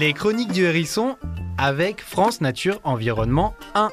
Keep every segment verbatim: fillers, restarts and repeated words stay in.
Les chroniques du hérisson avec France Nature Environnement un.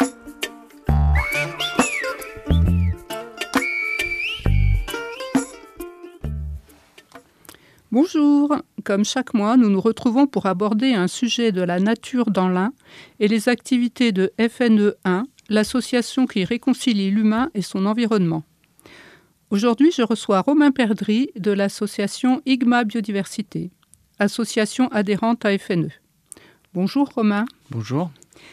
Bonjour, comme chaque mois, nous nous retrouvons pour aborder un sujet de la nature dans l'Ain et les activités de F N E un, l'association qui réconcilie l'humain et son environnement. Aujourd'hui, je reçois Romain Perdry de l'association I G M A Biodiversité, association adhérente à F N E. Bonjour Romain. Bonjour.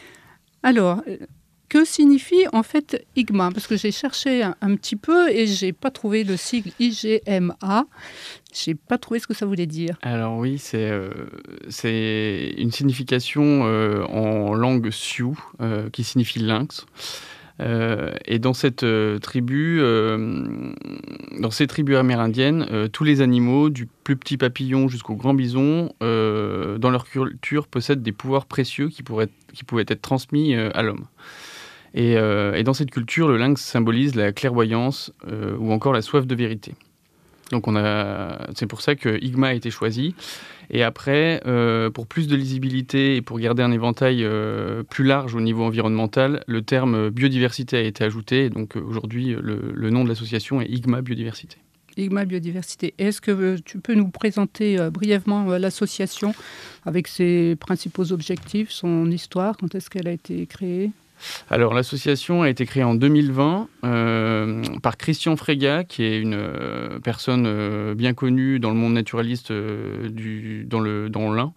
Alors, que signifie en fait I G M A? Parce que j'ai cherché un, un petit peu et je n'ai pas trouvé le sigle I G M A. Je n'ai pas trouvé ce que ça voulait dire. Alors oui, c'est, euh, c'est une signification euh, en langue sioux euh, qui signifie lynx. Euh, et dans cette euh, tribu, euh, dans ces tribus amérindiennes, euh, tous les animaux, du plus petit papillon jusqu'au grand bison, euh, dans leur culture, possèdent des pouvoirs précieux qui, pourraient, qui pouvaient être transmis euh, à l'homme. Et, euh, et dans cette culture, le lynx symbolise la clairvoyance euh, ou encore la soif de vérité. Donc on a, c'est pour ça que I G M A a été choisi. Et après, euh, pour plus de lisibilité et pour garder un éventail euh, plus large au niveau environnemental, le terme biodiversité a été ajouté. Et donc euh, aujourd'hui, le, le nom de l'association est I G M A Biodiversité. I G M A Biodiversité. Est-ce que euh, tu peux nous présenter euh, brièvement euh, l'association avec ses principaux objectifs, son histoire, quand est-ce qu'elle a été créée ? Alors, l'association a été créée en deux mille vingt euh, par Christian Fréga, qui est une euh, personne euh, bien connue dans le monde naturaliste euh, du, dans, le, dans l'Ain.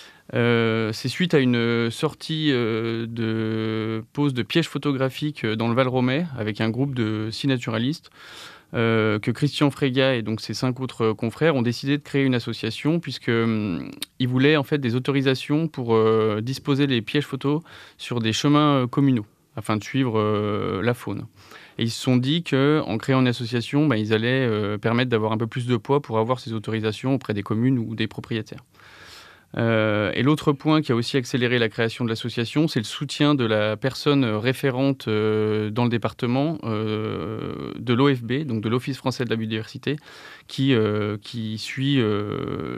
Euh, c'est suite à une sortie euh, de pose de pièges photographiques dans le Val-Romay avec un groupe de six naturalistes. Euh, que Christian Fréga et donc ses cinq autres confrères ont décidé de créer une association puisqu'ils hum, voulaient en fait des autorisations pour euh, disposer les pièges photos sur des chemins euh, communaux afin de suivre euh, la faune. Et ils se sont dit qu'en créant une association, bah, ils allaient euh, permettre d'avoir un peu plus de poids pour avoir ces autorisations auprès des communes ou des propriétaires. Euh, et l'autre point qui a aussi accéléré la création de l'association, c'est le soutien de la personne référente euh, dans le département euh, de l'O F B, donc de l'Office français de la biodiversité, qui, euh, qui suit euh,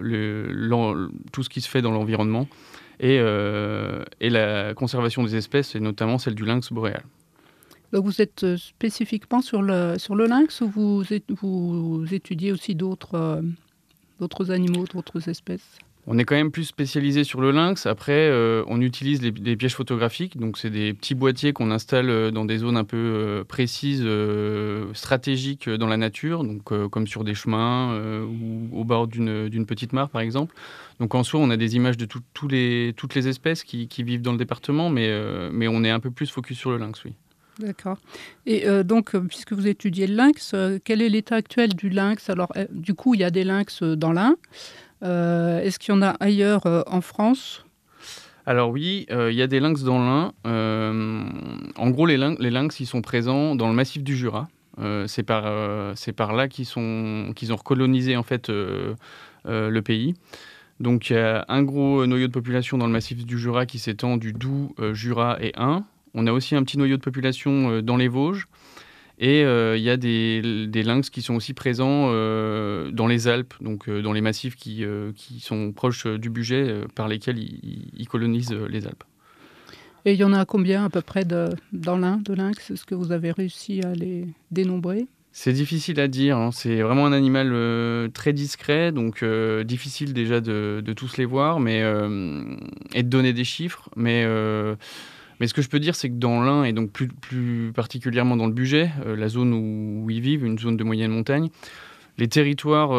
le, tout ce qui se fait dans l'environnement et, euh, et la conservation des espèces, et notamment celle du lynx boréal. Donc vous êtes spécifiquement sur le, sur le lynx ou vous, vous étudiez aussi d'autres, euh, d'autres animaux, d'autres espèces ? On est quand même plus spécialisé sur le lynx. Après, euh, on utilise les, des pièges photographiques. Donc, c'est des petits boîtiers qu'on installe dans des zones un peu euh, précises, euh, stratégiques dans la nature, donc euh, comme sur des chemins euh, ou au bord d'une, d'une petite mare, par exemple. Donc, en soi, on a des images de tout, tout les, toutes les espèces qui, qui vivent dans le département, mais, euh, mais on est un peu plus focus sur le lynx, oui. D'accord. Et euh, donc, puisque vous étudiez le lynx, euh, quel est l'état actuel du lynx ? Alors, euh, du coup, il y a des lynx dans l'Ain. Euh, est-ce qu'il y en a ailleurs euh, en France ? Alors oui, il euh, y a des lynx dans l'Ain. Euh, en gros, les, lynx, les lynx, ils sont présents dans le massif du Jura. Euh, c'est, par, euh, c'est par là qu'ils, sont, qu'ils ont recolonisé en fait, euh, euh, le pays. Donc il y a un gros noyau de population dans le massif du Jura qui s'étend du Doubs, euh, Jura et Ain. On a aussi un petit noyau de population euh, dans les Vosges. Et il euh, y a des, des lynx qui sont aussi présents euh, dans les Alpes, donc euh, dans les massifs qui, euh, qui sont proches euh, du Bugey, euh, par lesquels ils, ils colonisent euh, les Alpes. Et il y en a combien à peu près de, dans l'Ain de lynx ? Est-ce que vous avez réussi à les dénombrer ? C'est difficile à dire, hein. C'est vraiment un animal euh, très discret, donc euh, difficile déjà de, de tous les voir mais, euh, et de donner des chiffres. Mais... Euh, Mais ce que je peux dire, c'est que dans l'Ain, et donc plus, plus particulièrement dans le Bugey, euh, la zone où, où ils vivent, une zone de moyenne montagne, les territoires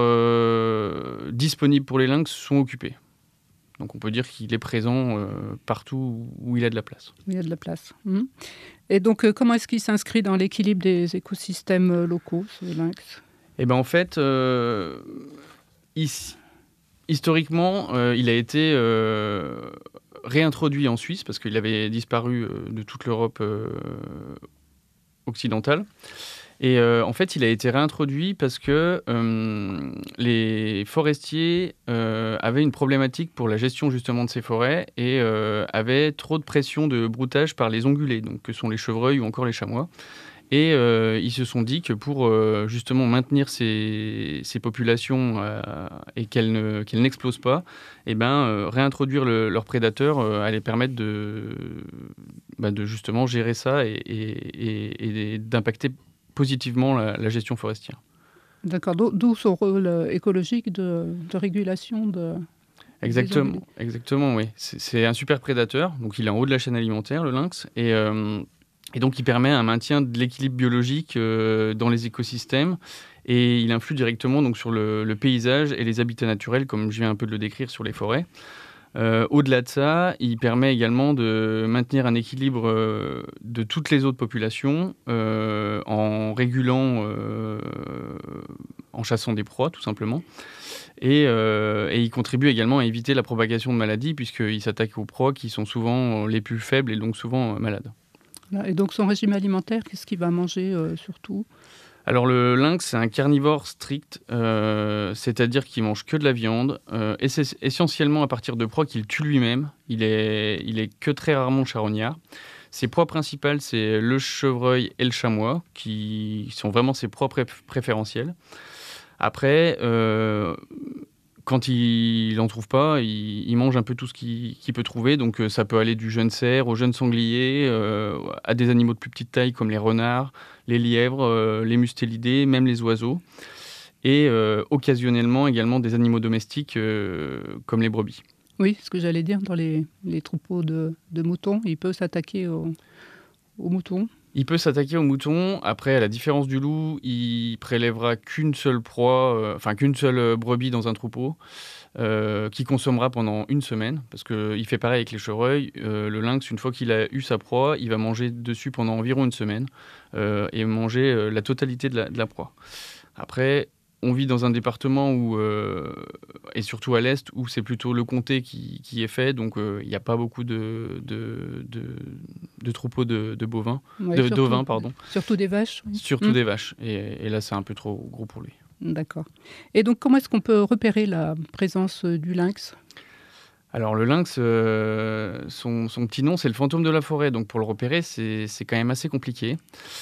euh, disponibles pour les lynx sont occupés. Donc on peut dire qu'il est présent euh, partout où il y a de la place. Il y a de la place. Mmh. Et donc euh, comment est-ce qu'il s'inscrit dans l'équilibre des écosystèmes euh, locaux, ce lynx ? Eh bien en fait, euh, ici, historiquement, euh, il a été... Euh, réintroduit en Suisse parce qu'il avait disparu euh, de toute l'Europe euh, occidentale. Et euh, en fait, il a été réintroduit parce que euh, les forestiers euh, avaient une problématique pour la gestion justement de ces forêts et euh, avaient trop de pression de broutage par les ongulés, donc que sont les chevreuils ou encore les chamois. Et euh, ils se sont dit que pour euh, justement maintenir ces, ces populations euh, et qu'elles ne, qu'elles n'explosent pas, eh ben, euh, réintroduire le, leurs prédateurs euh, allait permettre de, bah, de justement gérer ça et, et, et, et d'impacter positivement la, la gestion forestière. D'accord, d'où son rôle écologique de, de régulation de... Exactement, exactement, oui. C'est, c'est un super prédateur, donc il est en haut de la chaîne alimentaire, le lynx, et, euh, et donc il permet un maintien de l'équilibre biologique euh, dans les écosystèmes, et il influe directement donc, sur le, le paysage et les habitats naturels, comme je viens un peu de le décrire sur les forêts. Euh, au-delà de ça, il permet également de maintenir un équilibre euh, de toutes les autres populations euh, en régulant, euh, en chassant des proies, tout simplement. Et, euh, et il contribue également à éviter la propagation de maladies, puisqu'il s'attaque aux proies qui sont souvent les plus faibles et donc souvent malades. Et donc son régime alimentaire, qu'est-ce qu'il va manger euh, surtout ? Alors le lynx, c'est un carnivore strict, euh, c'est-à-dire qu'il mange que de la viande, euh, et c'est essentiellement à partir de proies qu'il tue lui-même. Il est, il est que très rarement charognard. Ses proies principales, c'est le chevreuil et le chamois, qui sont vraiment ses proies pré- préférentielles. Après, euh, quand il n'en trouve pas, il, il mange un peu tout ce qu'il, qu'il peut trouver. Donc euh, ça peut aller du jeune cerf au jeune sanglier, euh, à des animaux de plus petite taille comme les renards, les lièvres, euh, les mustélidés, même les oiseaux. Et euh, occasionnellement également des animaux domestiques euh, comme les brebis. Oui, ce que j'allais dire, dans les, les troupeaux de, de moutons, il peut s'attaquer aux, aux moutons. Il peut s'attaquer aux moutons. Après, à la différence du loup, il prélèvera qu'une seule proie, euh, enfin qu'une seule brebis dans un troupeau, euh, qui consommera pendant une semaine, parce qu'il fait pareil avec les chevreuils. Euh, le lynx, une fois qu'il a eu sa proie, il va manger dessus pendant environ une semaine euh, et manger euh, la totalité de la, de la proie. Après, on vit dans un département où, euh, et surtout à l'est, où c'est plutôt le comté qui, qui est fait, donc il euh, n'y a pas beaucoup de, de, de, de troupeaux de, de bovins, Ouais, de, surtout, d'ovins, pardon. Surtout des vaches. Oui. Surtout mmh. des vaches, et, et là c'est un peu trop gros pour lui. D'accord. Et donc comment est-ce qu'on peut repérer la présence du lynx ? Alors le lynx, euh, son, son petit nom c'est le fantôme de la forêt, donc pour le repérer c'est, c'est quand même assez compliqué.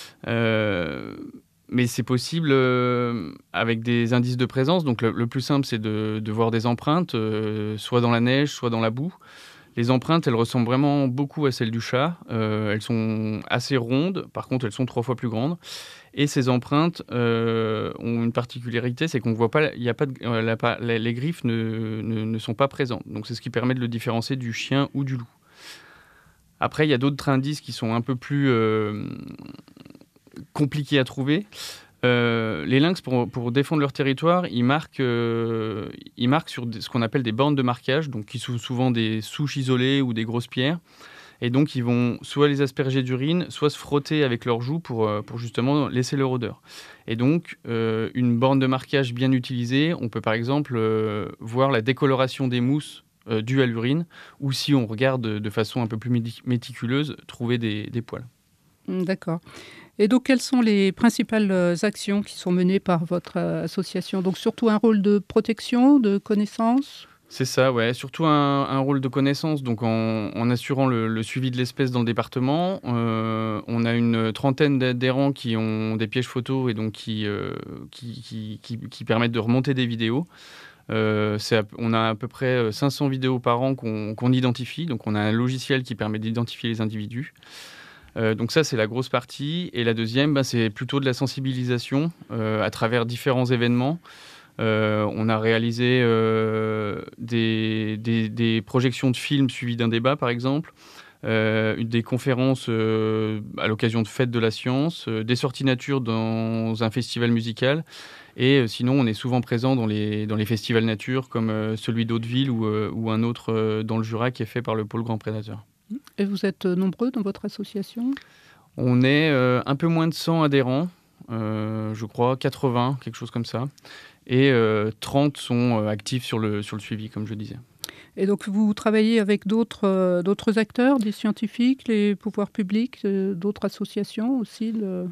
Euh, Mais c'est possible euh, avec des indices de présence. Donc le, le plus simple, c'est de, de voir des empreintes, euh, soit dans la neige, soit dans la boue. Les empreintes, elles ressemblent vraiment beaucoup à celles du chat. Euh, elles sont assez rondes, par contre, elles sont trois fois plus grandes. Et ces empreintes euh, ont une particularité, c'est qu'on voit pas, il y a pas, de, euh, la, pas les, les griffes ne, ne, ne sont pas présentes. Donc c'est ce qui permet de le différencier du chien ou du loup. Après, il y a d'autres indices qui sont un peu plus euh, compliqués à trouver. Euh, les lynx, pour, pour défendre leur territoire, ils marquent, euh, ils marquent sur des, ce qu'on appelle des bandes de marquage, donc qui sont souvent des souches isolées ou des grosses pierres. Et donc, ils vont soit les asperger d'urine, soit se frotter avec leurs joues pour, pour justement laisser leur odeur. Et donc, euh, une borne de marquage bien utilisée, on peut par exemple euh, voir la décoloration des mousses euh, dues à l'urine, ou si on regarde de façon un peu plus méticuleuse, trouver des, des poils. D'accord. Et donc, quelles sont les principales actions qui sont menées par votre association ? Donc, surtout un rôle de protection, de connaissance ? C'est ça, ouais. Surtout un, un rôle de connaissance, donc en, en assurant le, le suivi de l'espèce dans le département. Euh, on a une trentaine d'adhérents qui ont des pièges photos et donc qui, euh, qui, qui, qui, qui permettent de remonter des vidéos. Euh, c'est à, on a à peu près cinq cents vidéos par an qu'on, qu'on identifie, donc on a un logiciel qui permet d'identifier les individus. Euh, donc ça, c'est la grosse partie. Et la deuxième, bah, c'est plutôt de la sensibilisation euh, à travers différents événements. Euh, on a réalisé euh, des, des, des projections de films suivies d'un débat, par exemple, euh, des conférences euh, à l'occasion de fêtes de la science, euh, des sorties nature dans un festival musical. Et euh, sinon, on est souvent présent dans les, dans les festivals nature, comme euh, celui d'Hauteville ou, euh, ou un autre euh, dans le Jura qui est fait par le Pôle Grand Prédateur. Et vous êtes nombreux dans votre association ? On est euh, un peu moins de cent adhérents, euh, je crois, quatre-vingts, quelque chose comme ça. Et euh, trente sont euh, actifs sur le, sur le suivi, comme je disais. Et donc, vous travaillez avec d'autres, euh, d'autres acteurs, des scientifiques, les pouvoirs publics, euh, d'autres associations aussi le...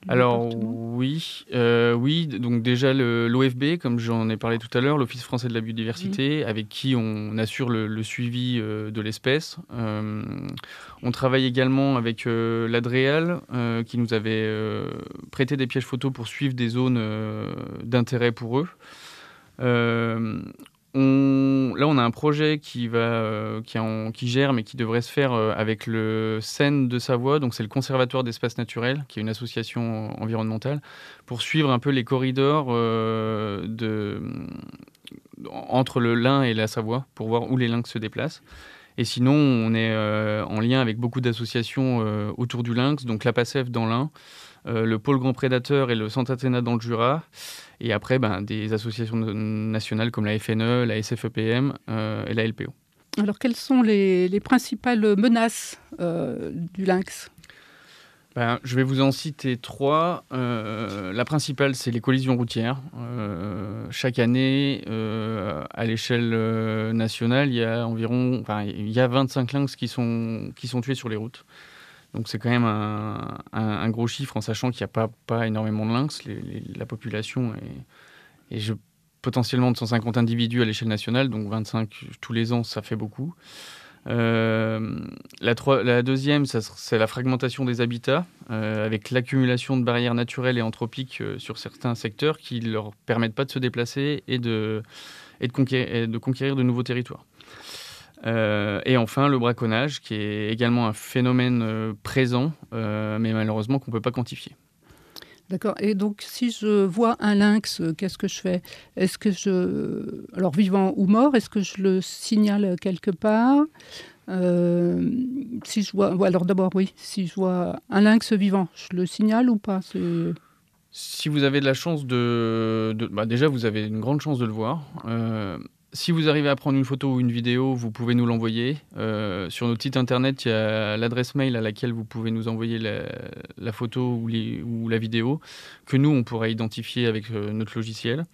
Alors oui, euh, oui. Donc déjà le, l'O F B, comme j'en ai parlé tout à l'heure, l'Office français de la biodiversité, mmh. avec qui on assure le, le suivi euh, de l'espèce. Euh, on travaille également avec euh, l'Adréal, euh, qui nous avait euh, prêté des pièges photos pour suivre des zones euh, d'intérêt pour eux. Euh, On, là, on a un projet qui, va, euh, qui, en, qui gère, mais qui devrait se faire euh, avec le C E N de Savoie, donc c'est le Conservatoire d'espaces naturels, qui est une association environnementale, pour suivre un peu les corridors euh, de, entre le l'Ain et la Savoie, pour voir où les lynx se déplacent. Et sinon, on est euh, en lien avec beaucoup d'associations euh, autour du lynx, donc la PACEF dans l'Ain, euh, le Pôle Grand Prédateur et le Centre Athéna dans le Jura. Et après, ben, des associations nationales comme la F N E, la S F E P M euh, et la L P O. Alors, quelles sont les, les principales menaces euh, du lynx ? Ben, je vais vous en citer trois. Euh, la principale, c'est les collisions routières. Euh, chaque année, euh, à l'échelle euh, nationale, il y a environ, enfin, il y a vingt-cinq lynx qui sont, qui sont tués sur les routes. Donc c'est quand même un, un, un gros chiffre en sachant qu'il n'y a pas, pas énormément de lynx. Les, les, la population est, est je, potentiellement de cent cinquante individus à l'échelle nationale, donc vingt-cinq tous les ans, ça fait beaucoup. Euh, la, trois, la deuxième, ça, c'est la fragmentation des habitats, euh, avec l'accumulation de barrières naturelles et anthropiques euh, sur certains secteurs qui ne leur permettent pas de se déplacer et de, et de, conquérir, et de conquérir de nouveaux territoires. Euh, et enfin, le braconnage, qui est également un phénomène euh, présent, euh, mais malheureusement qu'on ne peut pas quantifier. D'accord. Et donc, si je vois un lynx, qu'est-ce que je fais ? Est-ce que je... Alors, vivant ou mort, est-ce que je le signale quelque part ? euh, Si je vois... Alors, d'abord, oui, si je vois un lynx vivant, je le signale ou pas ? C'est... Si vous avez de la chance de... de... Bah, déjà, vous avez une grande chance de le voir. Euh... Si vous arrivez à prendre une photo ou une vidéo, vous pouvez nous l'envoyer. Euh, sur notre site internet, il y a l'adresse mail à laquelle vous pouvez nous envoyer la, la photo ou, les, ou la vidéo, que nous, on pourra identifier avec euh, notre logiciel.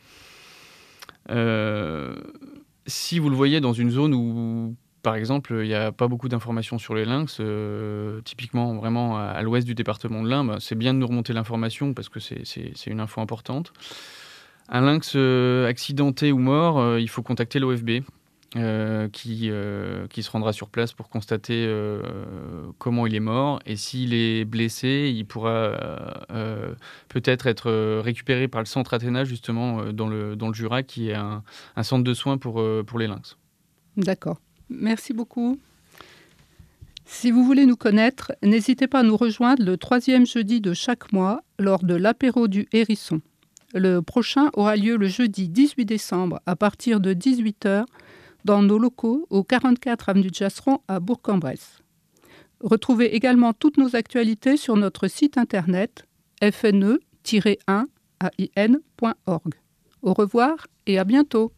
Euh, si vous le voyez dans une zone où, par exemple, il n'y a pas beaucoup d'informations sur les lynx, euh, typiquement vraiment à, à l'ouest du département de l'Ain, bah, c'est bien de nous remonter l'information parce que c'est, c'est, c'est une info importante. Un lynx euh, accidenté ou mort, euh, il faut contacter l'O F B euh, qui, euh, qui se rendra sur place pour constater euh, comment il est mort. Et s'il est blessé, il pourra euh, peut-être être récupéré par le Centre Athéna, justement, euh, dans, le, dans le Jura, qui est un, un centre de soins pour, euh, pour les lynx. D'accord. Merci beaucoup. Si vous voulez nous connaître, n'hésitez pas à nous rejoindre le troisième jeudi de chaque mois lors de l'apéro du Hérisson. Le prochain aura lieu le jeudi dix-huit décembre à partir de dix-huit heures dans nos locaux au quarante-quatre avenue de Jasseron à Bourg-en-Bresse. Retrouvez également toutes nos actualités sur notre site internet f n e tiret un a i n point org. Au revoir et à bientôt.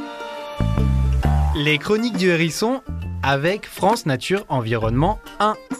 Les chroniques du Hérisson avec France Nature Environnement un.